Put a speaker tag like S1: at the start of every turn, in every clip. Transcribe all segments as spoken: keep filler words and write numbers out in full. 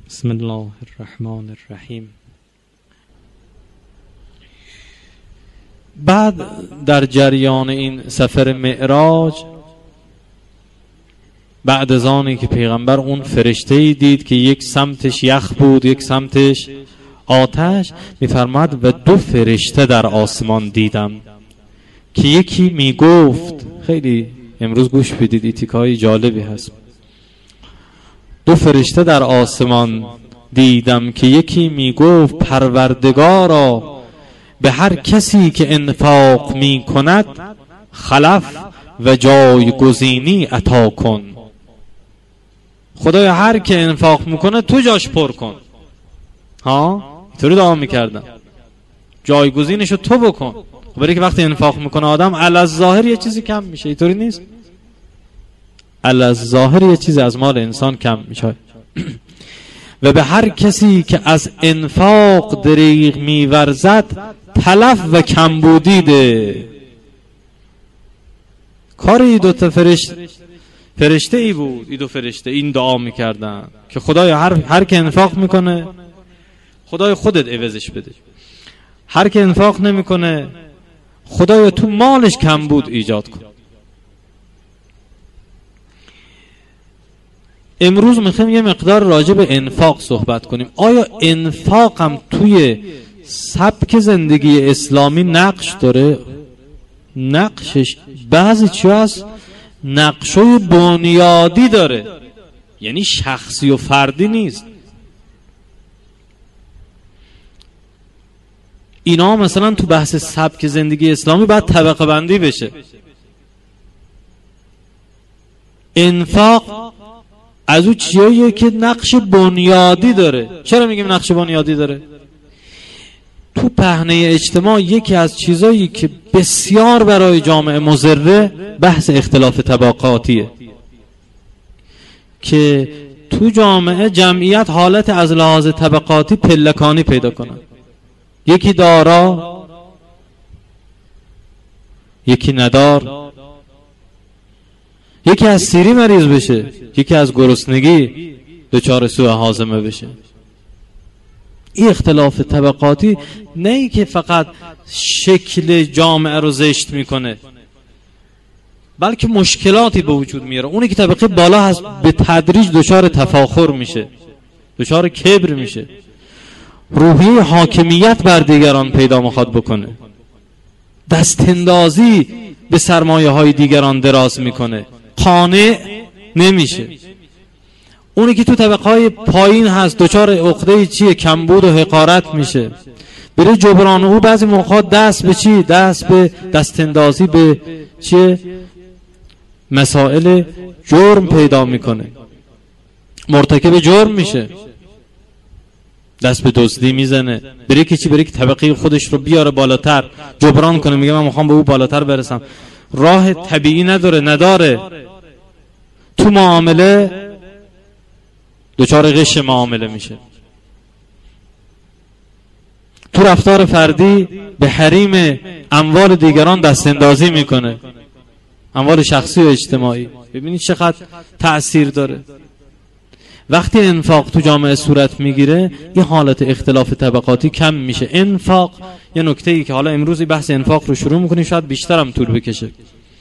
S1: بسم الله الرحمن الرحیم. بعد در جریان این سفر معراج، بعد از آنی که پیغمبر اون فرشته‌ای دید که یک سمتش یخ بود یک سمتش آتش، میفرماد و دو فرشته در آسمان دیدم که یکی میگفت، خیلی امروز گوش بدید ایتیکای جالبی هست، دو فرشته در آسمان دیدم که یکی میگفت پروردگارا به هر کسی که انفاق می کند خلف و جایگزینی عطا کن. خدایا هر که انفاق میکنه تو جاش پر کن. ها اینطوری دعا میکردم، جایگزینشو تو بکن. برای که وقتی انفاق میکنه آدم علی ظاهر یه چیزی کم میشه، اینطوری نیست؟ علی ظاهر یه چیزی از مال انسان کم میشه. و به هر کسی که از انفاق دریغ میورزد تلف و کمبودی ده. کار این دو تا فرشت فرشته ای بود، این دو فرشته این دعا میکردن که خدایا هر هر که انفاق میکنه خدایا خودت عوضش بده، هر که انفاق نمیکنه خدایا تو مالش کمبود ایجاد کن. امروز میخوایم یه مقدار راجع به انفاق صحبت کنیم. آیا انفاق هم توی سبک زندگی اسلامی نقش داره؟ نقشش بعضی چیز هست نقشای بنیادی داره، یعنی شخصی و فردی نیست. اینا مثلا تو بحث سبک زندگی اسلامی باید طبقه بندی بشه. انفاق از او چیزیه که نقش بنیادی داره. چرا میگیم نقش بنیادی داره؟ تو پهنه اجتماع یکی از چیزایی که بسیار برای جامعه مضره بحث اختلاف طبقاتیه، که تو جامعه جمعیت حالت از لحاظ طبقاتی پلکانی پیدا کنه. یکی دارا یکی ندار، یکی از سیری مریض بشه یکی از گرسنگی دچار سوء هاضمه بشه. این اختلاف طبقاتی نه ای که فقط شکل جامعه رو زشت میکنه، بلکه مشکلاتی به وجود میاره. اونی که طبقه بالا هست به تدریج دچار تفاخر میشه، دچار کبر میشه، روحیه حاکمیت بر دیگران پیدا میخواد بکنه، دستاندازی به سرمایه های دیگران دراز میکنه، قانع نمیشه. اونی که تو طبقه های پایین هست دچار عقده چیه؟ کمبود و حقارت میشه. برای جبران او بعضی موقع دست به چی؟ دست به دستاندازی به چیه؟ مسائل جرم پیدا میکنه، مرتکب جرم میشه، دست به دزدی میزنه. برای که چی؟ برای که طبقه خودش رو بیاره بالاتر، جبران کنه، میگه من میخوام به او بالاتر برسم. راه طبیعی نداره نداره. تو معامله دچار غش معامله میشه، تو رفتار فردی به حریم اموال دیگران دست اندازی میکنه، اموال شخصی و اجتماعی. ببینید چقدر تأثیر داره. وقتی انفاق تو جامعه صورت میگیره یه حالت اختلاف طبقاتی کم میشه. انفاق یه نکته ای که حالا امروزی بحث انفاق رو شروع میکنیم، شاید بیشتر هم طول بکشه.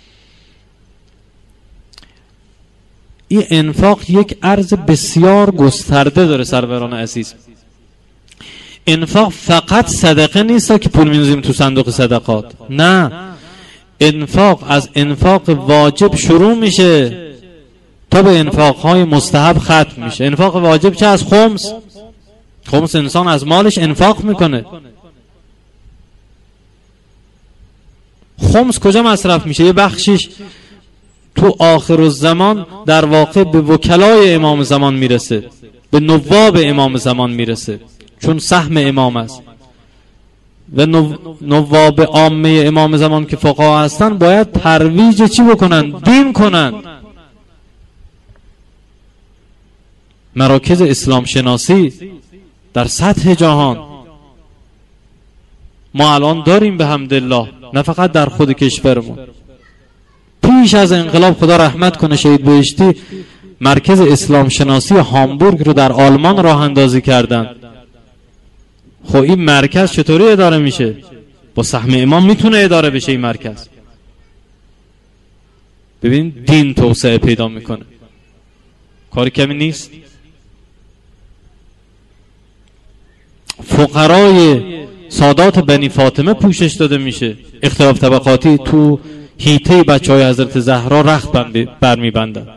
S1: این انفاق یک عرض بسیار گسترده داره سروران عزیز. انفاق فقط صدقه نیست که پول می‌ریزیم تو صندوق صدقات، نه. انفاق از انفاق واجب شروع میشه تا به انفاقهای مستحب ختم میشه. انفاق واجب چه؟ از خمس. خمس انسان از مالش انفاق میکنه. خمس کجا مصرف میشه؟ یه بخشش تو آخر الزمان در واقع به وکلای امام زمان میرسه، به نواب امام زمان میرسه، چون سهم امام است. و نواب عامه امام زمان که فقها هستن باید ترویج چی بکنن؟ دین کنن. مراکز اسلام شناسی در سطح جهان ما الان داریم به حمدالله، نه فقط در خود کشورمون. پیش از انقلاب خدا رحمت کنه شهید بهشتی مرکز اسلام شناسی هامبورگ رو در آلمان راه اندازی کردن. خب این مرکز چطوری اداره میشه؟ با سهم امام میتونه اداره بشه این مرکز. ببین دین توسعه پیدا میکنه، کاری کمی نیست. فقرای سادات بنی فاطمه پوشش داده میشه، اختلاف طبقاتی تو حیطه بچه های حضرت زهرا رخت برمی بندن.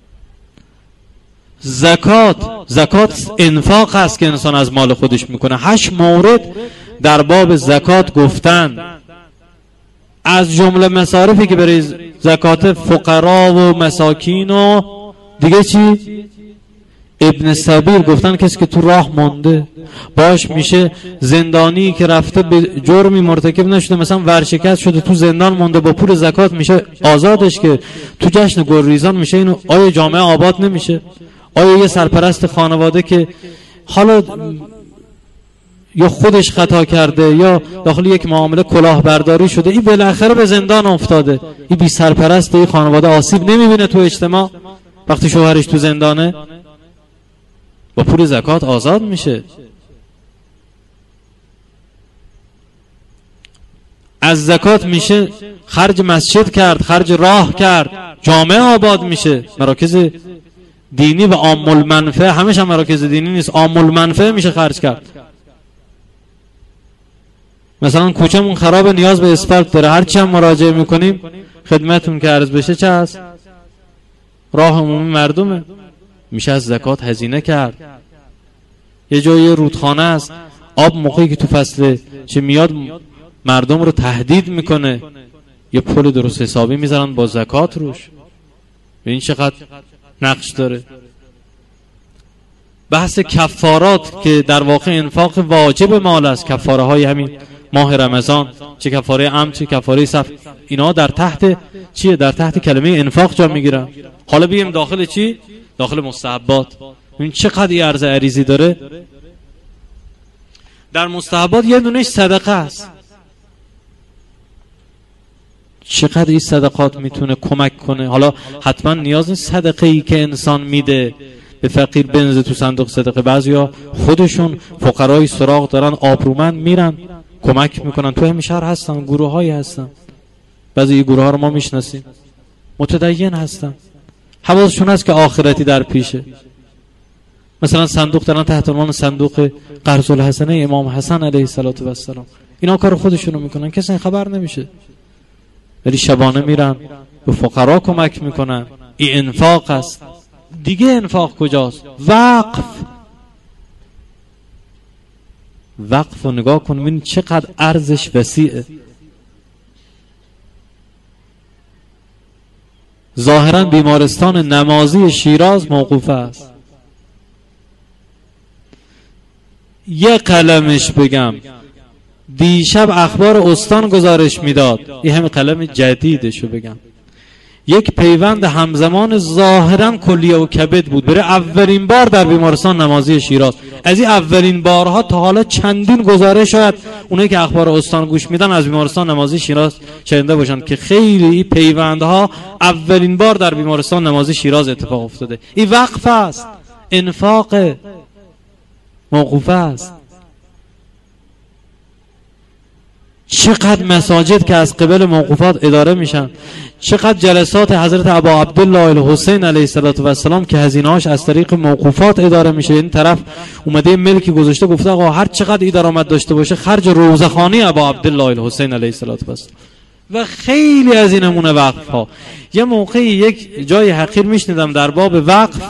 S1: زکات، زکات انفاق هست که انسان از مال خودش میکنه. هشت مورد در باب زکات گفتن، از جمله مصارفی که برای زکات فقرا و مساکین و دیگه چی؟ ابن سبیل گفتن کسی که تو راه مانده باش میشه، زندانی که رفته به جرمی مرتکب نشده، مثلا ورشکست شده تو زندان مونده، با پول زکات میشه آزادش، که تو جشن گلریزان میشه. اینو آیا جامعه آباد نمیشه؟ آیا یه سرپرست خانواده که حالا یا خودش خطا کرده یا داخل یک معامله کلاهبرداری شده، این بالاخره به زندان افتاده، این بی سرپرست این خانواده آسیب نمیبینه تو اجتماع وقتی شوهرش تو زندانه؟ با پول زکات آزاد میشه. از زکات میشه خرج مسجد کرد، خرج راه کرد، جامعه آباد میشه. مراکز دینی و عام المنفعه، همش هم مراکز دینی نیست، عام المنفعه میشه خرج کرد. مثلا کوچه‌مون خراب، نیاز به اسفالت داره، هر چی هم مراجعه میکنیم خدمتون که عرض بشه چه هست؟ راه عمومی مردمه، میشه از زکات هزینه کرد. یه جایی رودخانه است، آب موقعی که تو فصل چه میاد مردم رو تهدید میکنه، یه پل درست حسابی میذارن با زکات روش. این چقدر نقش داره. بحث کفارات که در واقع انفاق واجب مال است، کفاره های همین ماه رمضان، چه کفاره عمد چه کفاره سفر، اینا در تحت چیه؟ در تحت کلمه انفاق جا میگیرن. حالا بیم داخل چی؟ داخل مستحبات. این چقدر این عرض عریضی داره. در مستحبات یه دونش صدقه است. چقدر این صدقات میتونه کمک کنه. حالا حتما نیاز نیست صدقه ای که انسان میده به فقیر بنزه تو صندوق صدقه. بعضیا خودشون فقرای سراغ دارن، آبرومند میرن کمک میکنن. تو همین شهر هستن گروه هایی هستن، بعضی این گروه ها رو ما میشناسیم، متدین هستن، حواسشون هست که آخرتی در پیشه. مثلا صندوق دارن تحت عنوان صندوق قرض الحسنه امام حسن علیه السلام، اینا کار خودشونو میکنن، کسی خبر نمیشه، ولی شبانه میرن به فقرا کمک میکنن. این انفاق است. دیگه انفاق کجاست؟ وقف. وقف رو نگاه کن ببین چقدر ارزش وسیعه. ظاهرا بیمارستان نمازی شیراز موقوفه است. یه قلمش بگم، دیشب اخبار استان گزارش میداد، این همه قلم جدیدشو بگم، یک پیوند همزمان ظاهرا کلیه و کبد بود، برای اولین بار در بیمارستان نمازی شیراز. از این اولین بارها تا حالا چندین گزارش شاید اونایی که اخبار استان گوش میدن از بیمارستان نمازی شیراز شنیده باشن که خیلی این پیوندها اولین بار در بیمارستان نمازی شیراز اتفاق افتاده. این وقف است، انفاق موقوفه است. چقدر مساجد که از قبل موقوفات اداره میشن، چقدر جلسات حضرت ابا عبدالله الحسین علیه السلام که هزینه‌اش از طریق موقوفات اداره میشه. این طرف اومده ملکی گذاشته گفته آقا هر چقدر این درآمد داشته باشه خرج روزخوانی ابا عبدالله الحسین علیه السلام و خیلی از این نمونه وقف ها. یه موقعی یک جای حقیر میشنیدم در باب وقف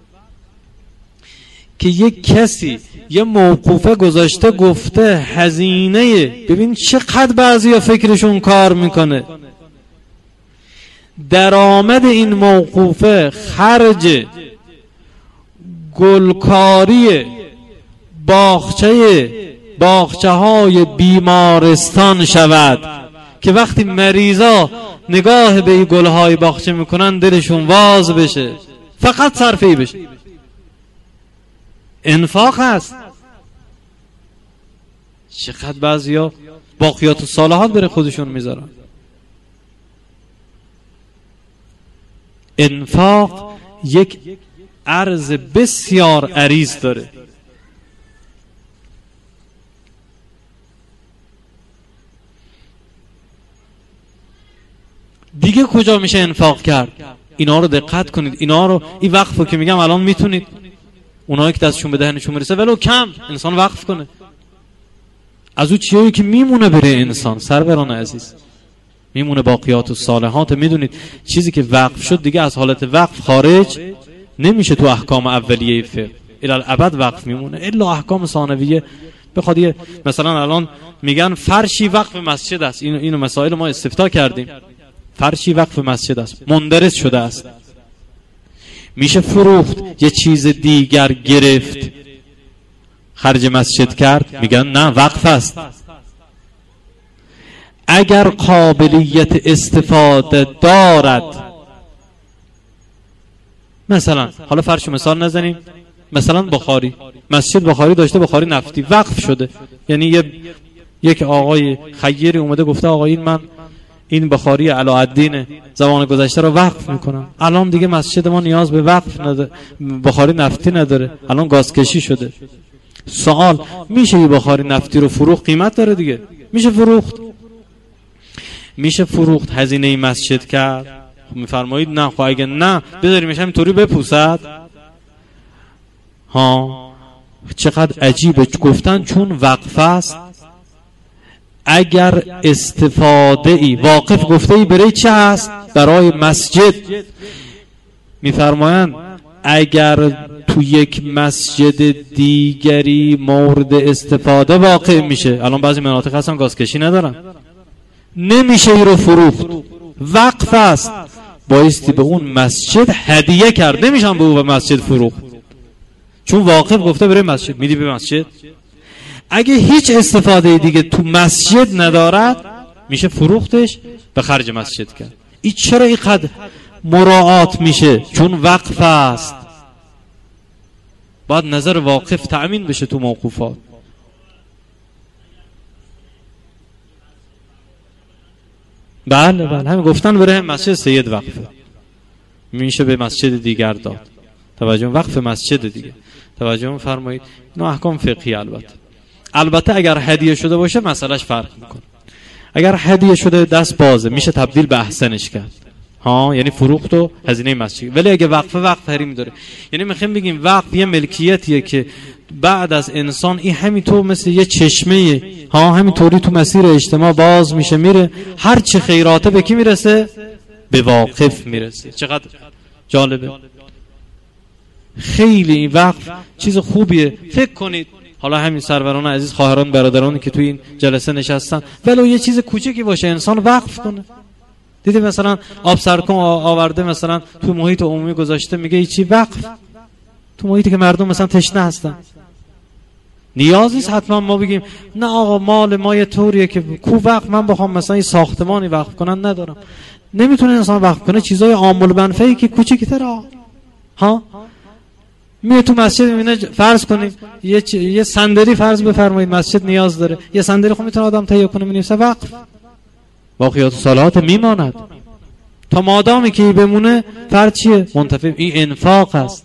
S1: که یک کسی یه موقوفه گذاشته گفته هزینه، ببین چقدر بعضیا فکرشون کار میکنه، درآمد این موقوفه خرج گلکاری باغچه باغچه های بیمارستان شود که وقتی مریضا نگاه به این گلهای باغچه میکنن دلشون واز بشه، فقط صرفه‌ای بشه. انفاق هست. چقدر بعضیا باقیات الصالحات بره خودشون میذارن. انفاق یک عرض بسیار عریض داره. دیگه کجا میشه انفاق کرد؟ اینا رو دقت کنید. اینا رو، این وقفو که میگم الان میتونید اونایی که دستشون به دهنشون میرسه ولو کم انسان وقف کنه. از اون چیزایی که میمونه بره انسان، سروران عزیز، میمونه باقیات و صالحات. میدونید چیزی که وقف شد دیگه از حالت وقف خارج نمیشه تو احکام اولیه فقه، الالعبد وقف میمونه. الا احکام ثانویه بخواد یه مثلا الان میگن فرشی وقف مسجد است، اینو اینو مسائل ما استفتاء کردیم. فرشی وقف مسجد است، مندرس شده است، میشه فروخت، یه چیز دیگر گرفت خرج مسجد کرد؟ میگن نه، وقف است. اگر قابلیت استفاده دارد، مثلا حالا فرش مثال نزنیم، مثلا بخاری، مسجد بخاری داشته، بخاری نفتی وقف شده، یعنی یه یک آقای خیری اومده گفته آقا این من این بخاری علاءالدین زمان گذشته رو وقف میکنم، الان دیگه مسجد ما نیاز به وقف نداره، بخاری نفتی نداره، الان گازکشی شده. سوال، میشه یه بخاری نفتی رو فروخت؟ قیمت داره دیگه، میشه فروخت. میشه فروخت، هزینه مسجد کرد؟ میفرمایید نه. خب اگه نه بذاریمش همینطوری بپوسد؟ ها چقدر عجیبه گفتن چون وقف است. اگر استفاده ای واقف گفته ای برای چه هست؟ برای مسجد. میفرمایند اگر تو یک مسجد دیگری مورد استفاده واقع میشه، الان بعضی مناطق هستن گازکشی ندارن، نمیشه ای رو فروخت، وقف است، بایستی به اون مسجد هدیه کرد، نمیشن به اون مسجد فروخت، چون واقف گفته برای مسجد، میدی به مسجد. اگه هیچ استفاده دیگه تو مسجد ندارد میشه فروختش، به خرج مسجد کرد. این چرا اینقدر مراعات میشه؟ چون وقف است، باید نظر واقف تأمین بشه تو موقوفات. بله بله همین گفتن برای مسجد سید وقفه، میشه به مسجد دیگر داد. توجه، وقف مسجد دیگه توجه فرمایید. اینو احکام فقهی. البته البته اگر هدیه شده باشه مسئلهش فرق میکنه. اگر هدیه شده دست بازه، میشه تبدیل به احسنش کرد، ها، یعنی فروخت و هزینه مسجد. ولی اگه وقف وقف حریم داره، یعنی میخوایم بگیم وقف یه ملکیتیه که بعد از انسان این همینطور مثل یه چشمه، ها، همینطوری تو مسیر اجتماع باز میشه میره، هر چه خیراته به کی میرسه؟ به واقف میرسه. چقدر جالبه. خیلی این وقف چیز خوبیه. فکر کنید حالا همین سروران عزیز، خواهران برادرانی که توی این جلسه نشستن، ولو یه چیز کوچکی باشه انسان وقف کنه. دیدی مثلا آب سرکن آورده مثلا تو محیط عمومی گذاشته، میگه ای چی؟ وقف. تو محیطی که مردم مثلا تشنه هستن، نیاز نیست حتما ما بگیم نه آقا مال ما یه طوریه که کو وقف، من بخوام مثلا این ساختمانی وقف کنن ندارم. نمیتونه انسان وقف کنه چیزای عامل منفعی که کوچیک‌تره، ها. میه تو مسجد میبینه، فرض کنیم یه چ... یه صندلی فرض بفرمایید مسجد نیاز داره، یه صندلی خب میتونه آدم تهیه کنه، مینویسه وقف، باقیات صالحات میماند تا مادامی که بمونه. فرض چیه؟ منتفع. این انفاق است.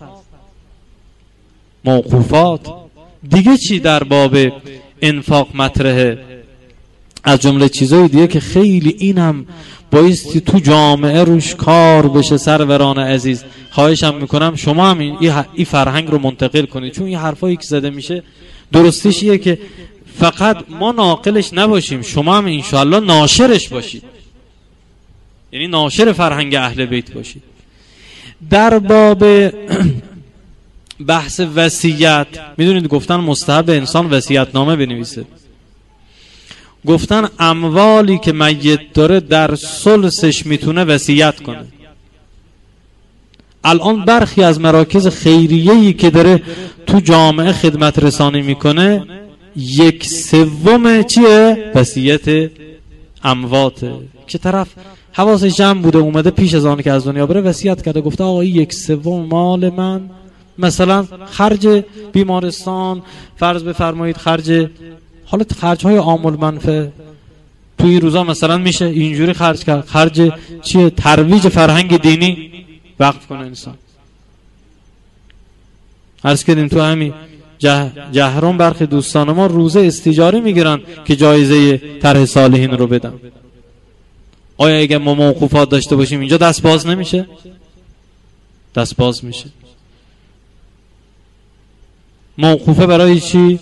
S1: موقوفات دیگه چی در باب انفاق مطرحه؟ از جمله چیزای دیگه که خیلی اینم بایستی تو جامعه روش کار بشه. سروران عزیز خواهشم میکنم شما هم این, این فرهنگ رو منتقل کنید، چون این حرفایی که زده میشه درستش ایه که فقط ما ناقلش نباشیم، شما هم انشاءالله ناشرش باشید، یعنی ناشر فرهنگ اهل بیت باشید. در باب بحث وصیت، میدونید گفتن مستحب انسان وصیت نامه بنویسه. گفتن اموالی که میت داره در ثلثش میتونه وصیت کنه. الان برخی از مراکز خیریه‌ای که داره تو جامعه خدمت رسانی میکنه، یک سوم چیه؟ وصیت امواته. که طرف حواسش جمع بوده اومده پیش از آن که از دنیا بره وصیت کرده، گفته آقا این یک سوم مال من مثلا خرج بیمارستان، فرض بفرمایید خرج، حالا خرج های عامل منفعه توی این روزا مثلا میشه اینجوری خرج کرد، خرج چیه؟ ترویج فرهنگ دینی وقف کنه انسان. عرض کردیم تو همین جه... جهرم برخی دوستان ما روزه استیجاری میگیرن که جایزه طرح صالحین رو بدن. آیا اگه ما موقوفات داشته باشیم اینجا دست باز نمیشه؟ دست باز میشه. موقوفه برای چی؟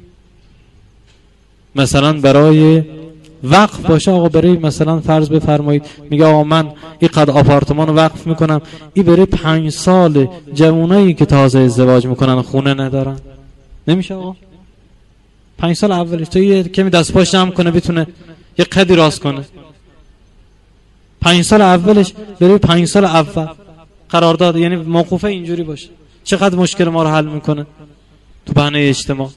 S1: مثلا برای وقف باشه. آقا برای مثلا فرض بفرمایید میگه آقا من این قد آپارتمان رو وقف میکنم، این برای پنج سال جوانایی که تازه ازدواج میکنن خونه ندارن. نمیشه آقا؟ پنج سال اولش تو یه کمی دست پاش جمع کنه بتونه یه قدی راست کنه. پنج سال اولش برای پنج سال اول قرارداد، یعنی موقوفه اینجوری باشه. چقدر مشکل ما رو حل میکنه تو بهانه اجتماع.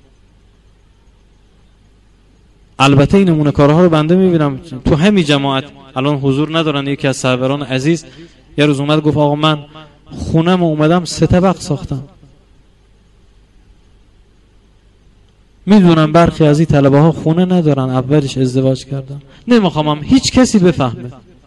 S1: البته این نمونه کارها رو بنده میبینم تو همین جماعت الان حضور ندارن. یکی از صاحبان عزیز یه روز اومد گفت آقا من خونم اومدم سه طبق ساختم. میدونم برخی از این طلبه ها خونه ندارن، اولش ازدواج کردن. نمیخوام هم هیچ کسی بفهمه.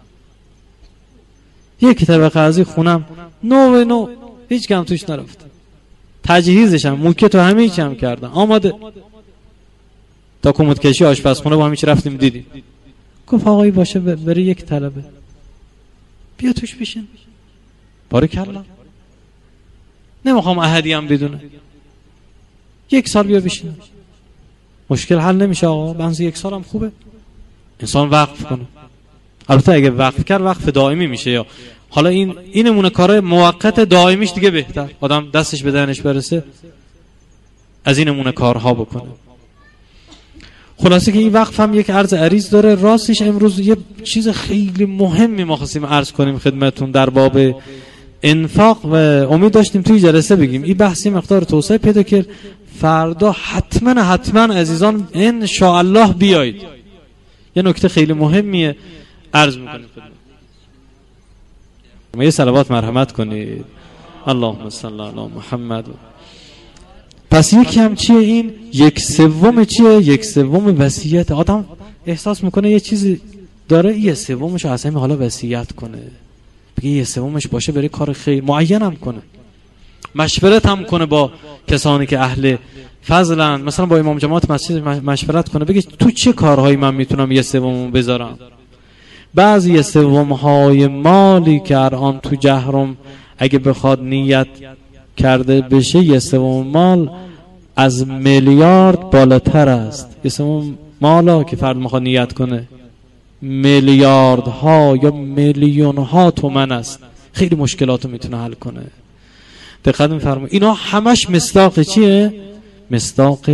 S1: یک طبقه از این خونم نو نو هیچ کم توش نرفت. تجهیزش هم موکت و همه چی هم کردن آماده. تا کمد کشی آشپزخونه با همین چی رفتیم دیدیم. گفت آقایی باشه بره یک طلبه بیا توش بشین. بارکالله. نمیخوام احدی هم بدونه. یک سال بیا بشین. مشکل حل نمیشه آقا. بنز یک سال هم خوبه انسان وقف کنه. البته اگه وقف کرد وقف دائمی میشه. یا حالا این این نمونه کارهای موقت دائمیش دیگه بهتر. آدم دستش به دهنش برسه از این نمونه کارها بکنه. خلاصه که این وقف هم یک عرض عریض داره. راستش امروز یه چیز خیلی مهمی ما خواستیم عرض کنیم خدمتون در باب انفاق و امید داشتیم توی جلسه بگیم. این بحثی مقدار توسعه پیدا کرد. فردا حتما حتما عزیزان ان شاء الله بیایید. یه نکته خیلی مهمیه عرض میکنیم خدمتتون. یه صلوات مرحمت کنید. اللهم صل علی محمد. پس یکی هم چیه این؟ یک سوم چیه؟ یک سوم وصیت. آدم احساس میکنه یه چیزی داره، یه سومش اصلا حالا وصیت کنه، بگه یه سومش باشه برای کار خیر معین هم کنه، مشورت هم کنه با کسانی که اهل فضلن. مثلا با امام جماعت مسجد مشورت کنه بگه تو چه کارهایی من میتونم یه سومو بذارم. بعضی یه سومهای مالی که الان تو جهرم اگه بخواد نیت کرده بشه یه سوم مال از میلیارد بالاتر است. یه سوم مالا که فرد میخواد نیت کنه میلیاردها یا میلیونها تومن است. خیلی مشکلاتو میتونه حل کنه. دقت می‌فرمایید اینا همش مصداق چیه؟ مصداق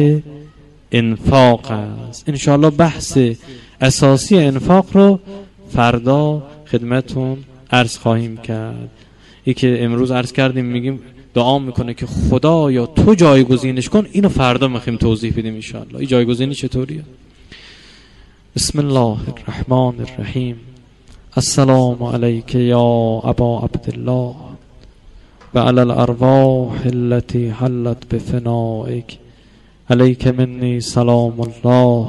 S1: انفاق است. انشاءالله بحث اساسی انفاق رو فردا خدمتون عرض خواهیم کرد. ای که امروز عرض کردیم میگیم دعا میکنه که خدا یا تو جایگزینش کن، اینو فردا میخوایم توضیح بدیم انشاءالله. این جایگزینی چطوریه؟ بسم الله الرحمن الرحیم. السلام علیک یا ابا عبدالله و علی الارواح التي حلت بفنائک علیک منی سلام الله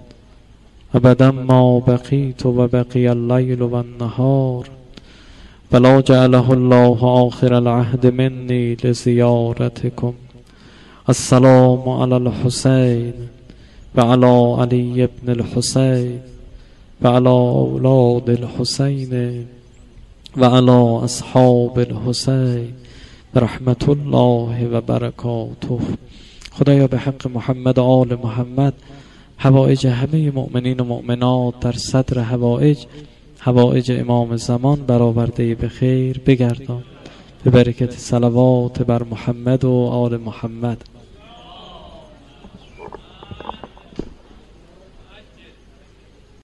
S1: ابدا ما بقیت و بقی اللیل و النهار ولا جعله الله آخر العهد منی لزیارتکم. السلام علی الحسین و علی علی ابن الحسین و علی اولاد الحسین و علی اصحاب الحسین برحمت الله و برکاته. خدایا به حق محمد و آل محمد حوائج همه مؤمنین و مؤمنات در صدر حوائج حوائج امام زمان برآورده به خیر بگردان. به برکت صلوات بر محمد و آل محمد.